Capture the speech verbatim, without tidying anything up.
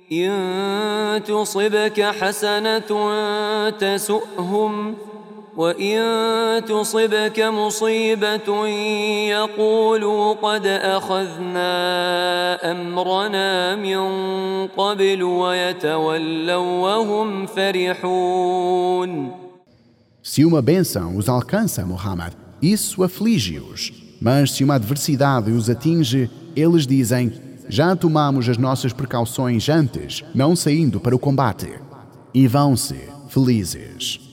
إن تصبك حسنة تسؤهم وإن تصبك مصيبة يقولوا قد أخذنا أمرنا من قبل ويتولوا وهم فرحون. Se uma bênção os alcança, Muhammad, isso aflige-os. Mas se uma adversidade os atinge, eles dizem: já tomamos as nossas precauções antes, não saindo para o combate. E vão-se felizes.